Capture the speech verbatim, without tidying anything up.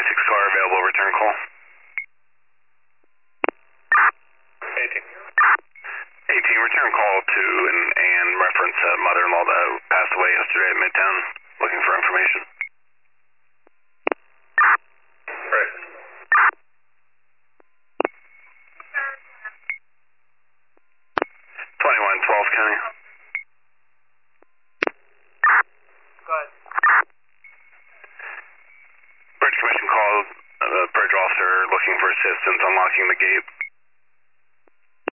six car available, return call. eighteen. eighteen, return call to and, and reference uh, mother-in-law that passed away yesterday at Midtown, looking for information. Right. twenty-one twelve County. Go ahead. Bridge Commission called uh, the bridge officer looking for assistance unlocking the gate.